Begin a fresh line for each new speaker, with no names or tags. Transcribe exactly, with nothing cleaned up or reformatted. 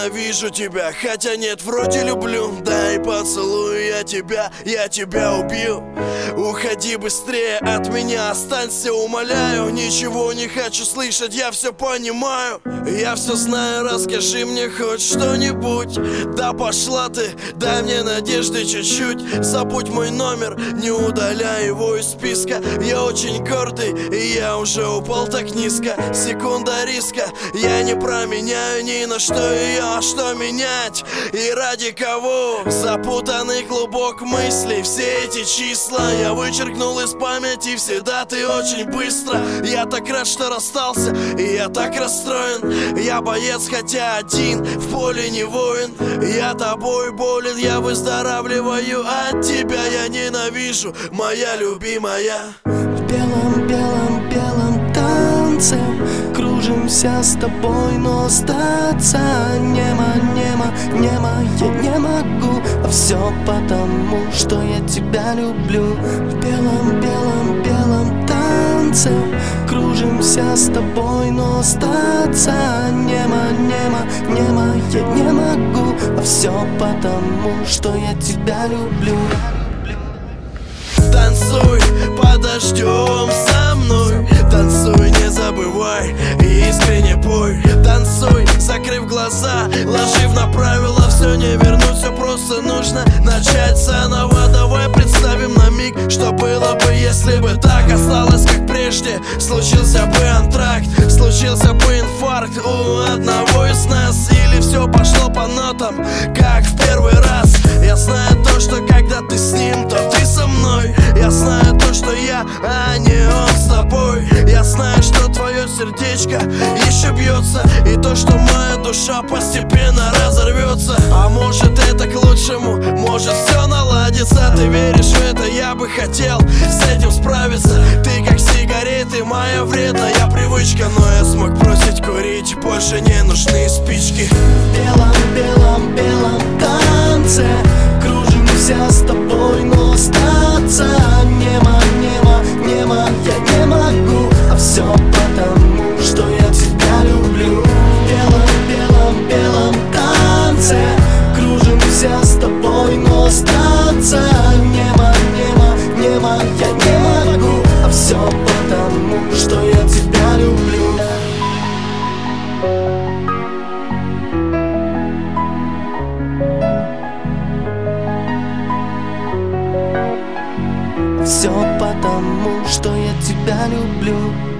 ненавижу тебя, хотя нет, вроде люблю. Дай поцелую я тебя, я тебя убью. Уходи быстрее от меня, останься, умоляю. Ничего не хочу слышать, я все понимаю. Я все знаю, расскажи мне хоть что-нибудь. Да пошла ты, дай мне надежды чуть-чуть. Забудь мой номер, не удаляй его из списка. Я очень гордый, и я уже упал так низко. Секунда риска, я не променяю ни на что ее, а что менять? И ради кого? Запутанный клубок мыслей, все эти числа я вычеркнул из памяти все даты очень быстро. Я так рад, что расстался, и я так расстроен. Я боец, хотя один, в поле не воин. Я тобой болен, я выздоравливаю от тебя. Я ненавижу, моя любимая.
В белом, белом, белом танце кружимся с тобой, но остаться нема, нема, нема, я не могу. А все потому, что я тебя люблю. В белом, белом, белом танце кружимся с тобой, но остаться нема, нема, нема, я не могу. А все потому, что я тебя люблю.
Танцуй под дождем со мной, танцуй, не забывай и искренне пой. Танцуй, закрыв глаза, ложив на правила, все не вернуть, все просто нужно начать заново. Давай представим на миг, что было бы, если бы так осталось как прежде. Случился бы антракт, случился бы инфаркт у одного из нас. Или все пошло по нотам, как в первый раз. Я знаю то, что когда ты с ним, то ты со мной. Я знаю то, что я, а не он с тобой. Я знаю, что твое сердечко еще бьется, и то, что моя душа постепенно разорвется. А может это к лучшему, может все наладится. Ты веришь в это, я бы хотел с этим справиться. Ты как сигареты, моя вредная привычка. Но я смог бросить курить, больше не нужны спички.
В белом, белом, белом танце кружимся с тобой, но остаться нема, нема, нема, я не могу. А все потому, что я тебя люблю. В белом, белом, белом танце кружимся с тобой, но остаться нема, нема, нема, я не могу. А все потому, что я тебя люблю. Все потому, что я тебя люблю.